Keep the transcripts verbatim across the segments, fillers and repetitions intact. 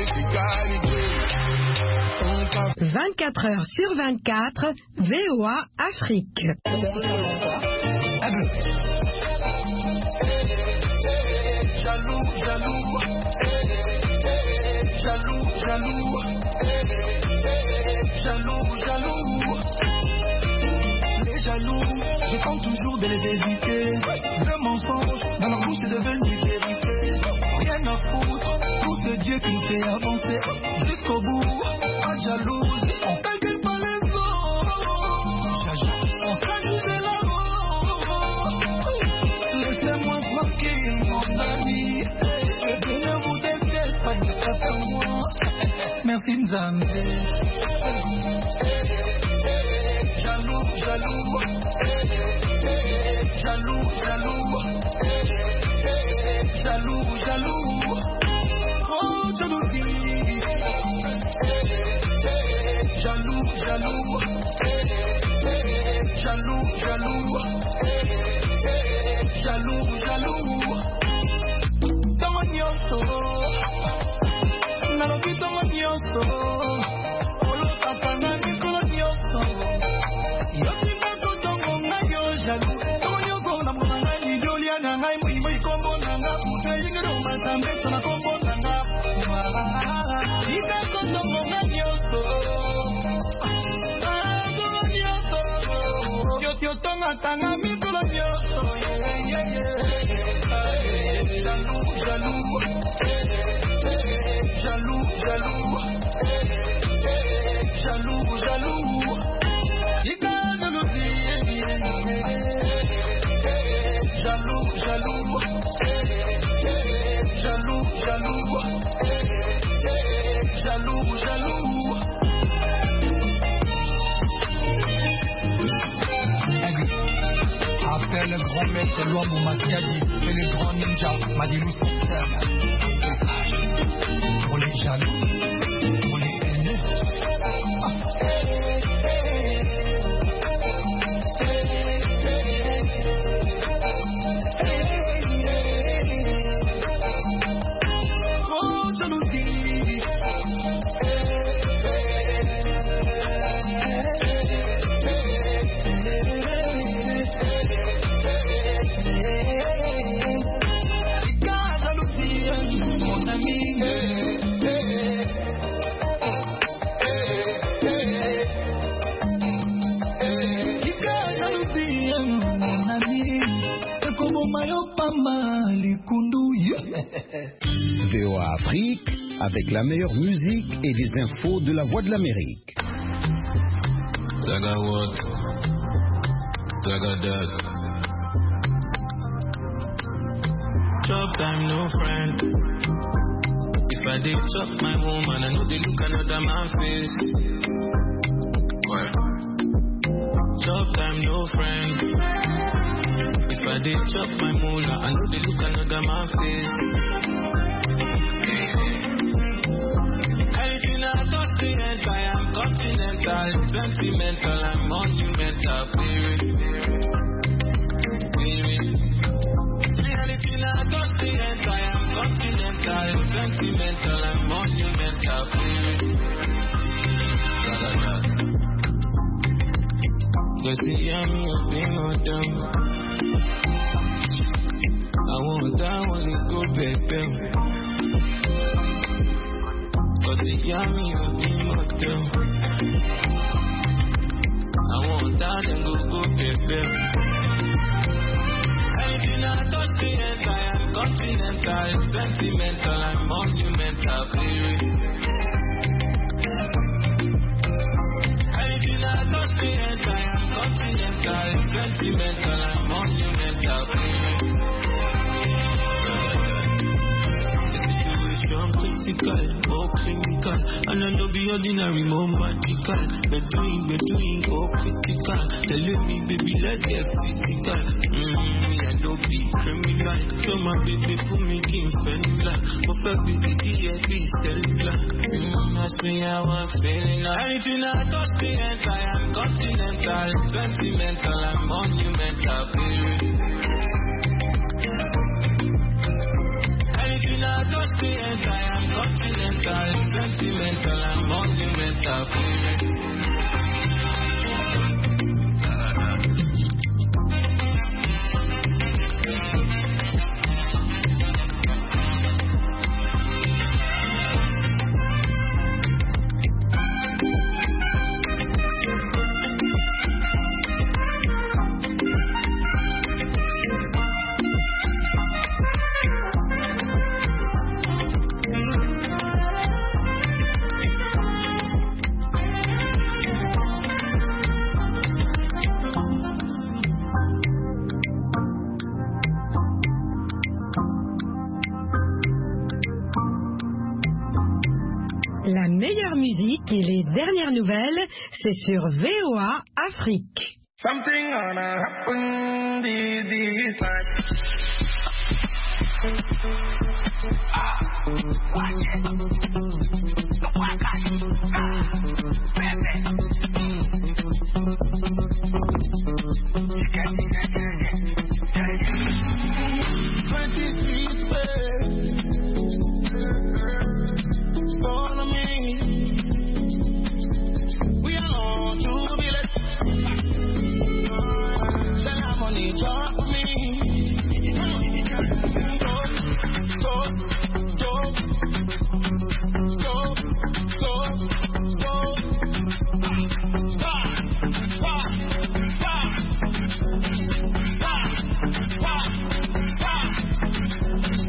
vingt-quatre heures sur vingt-quatre, V O A Afrique. Jaloux, jaloux, jaloux, jaloux, jaloux, jaloux. Les jaloux, je tente toujours de les éviter. Le mensonge, dans leur bouche c'est devenu vérité. Rien à foutre, tout ce Dieu qui nous fait avancer jusqu'au bout. Pas de jalouse, on calcule pas les autres. On s'amuse de l'amour. Laissez-moi tranquille, mon ami. Je ne vous déteste pas, ne pas faire moi. Merci Nzambe. Jaloux, jaloux, jaloux, jaloux, jaloux, jaloux, oh jalousie, jaloux, jaloux, jaloux, jaloux, jaloux, jaloux, tongo nyonso, nalobi tongo nyonso, olo katanga mikolo nyonso. Jaloux, jaloux, jaloux, jaloux. Jaloux, jaloux, jaloux, jaloux, jaloux, jaloux. Appelle le grand maître Luambo Makiadi et le grand ninja Madilou Sissem. Pour les jaloux, pour les haineux. V O A Afrique, avec la meilleure musique et les infos de la Voix de l'Amérique. Zaga what? Zaga that. Chop time, no friend. If I did chop my woman, I know they look another man face. What? Chop time, no friend. If I did chop my moolah, I know they look another man face. Anything I touch the end, I am continental, sentimental, I'm monumental, baby. Baby. Anything I touch the end, I am continental, sentimental, I'm monumental, baby. Cause the yummy of being on them. I want that one to go baby. Cause the yummy will be my girl. I want that and go go baby. Anything I touch the end, I am continental, sentimental, I'm monumental, baby. Anything I touch the end, I am continental, sentimental, I'm monumental, baby. I'm critical, oh clinical, and I know be ordinary, more magical. We're doing, we're doing, oh critical. Telling me, baby, let's get physical. Mmm, I don't be criminal. So my baby for me, King Fenula. But for baby, yeah, please cellular. Mmm, ask me how I'm feeling. Anything I touch the end, I am continental, sentimental, I'm monumental, baby. Anything I touch the end, I am continental, La meilleure musique et les dernières nouvelles, c'est sur V O A Afrique. Something gonna happen this, this time. Ah, watch it. Look what I got. Ah, baby. You can see that, twenty-three days. Follow me. We are on to be left. Tell our money, talk to me. Go, go, go, go, go, go. Bah, bah, bah, bah, bah, bah.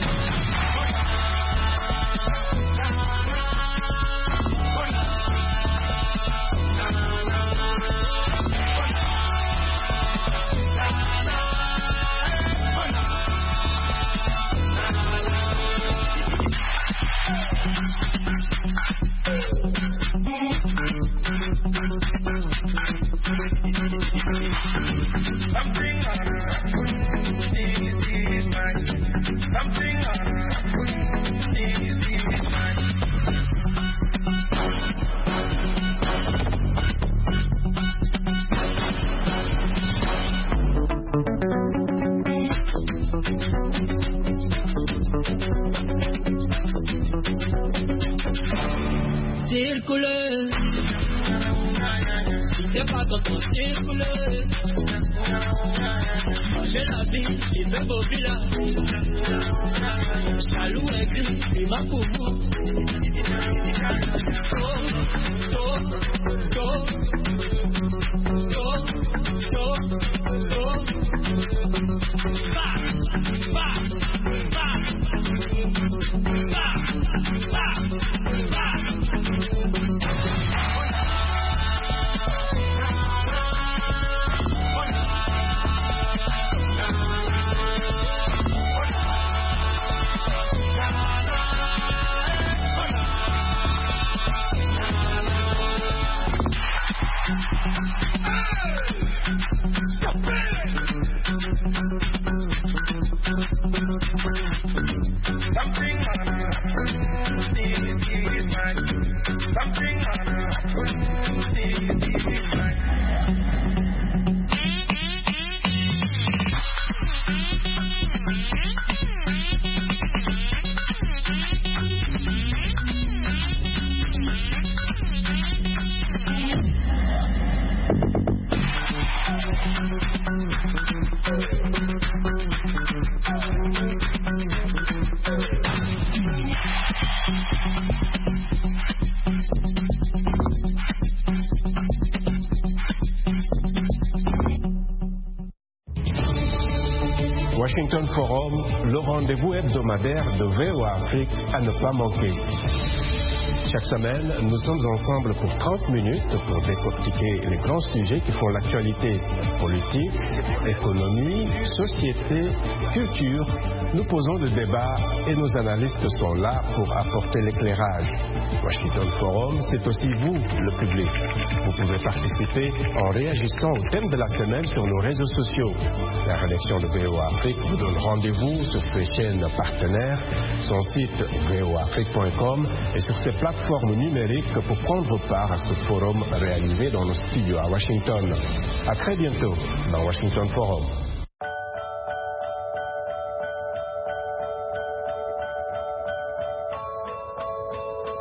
Circuler, c'est pas comme pour circuler. J'ai la vie, il fait beau village. Jaloux et gris, il m'a pour moi. Go, go, go, go, go, go. Bah, bah, bah, bah, bah, bah. Washington Forum, le rendez-vous hebdomadaire de V O A Afrique à ne pas manquer. Chaque semaine, nous sommes ensemble pour trente minutes pour décortiquer les grands sujets qui font l'actualité politique, économie, société, culture. Nous posons le débat et nos analystes sont là pour apporter l'éclairage. Washington Forum, c'est aussi vous, le public. Vous pouvez participer en réagissant au thème de la semaine sur nos réseaux sociaux. La rédaction de V O A Afrique vous donne rendez-vous sur ses chaînes partenaires, son site v o afrique point com et sur ses plateformes numériques pour prendre part à ce forum réalisé dans nos studios à Washington. À très bientôt dans Washington Forum.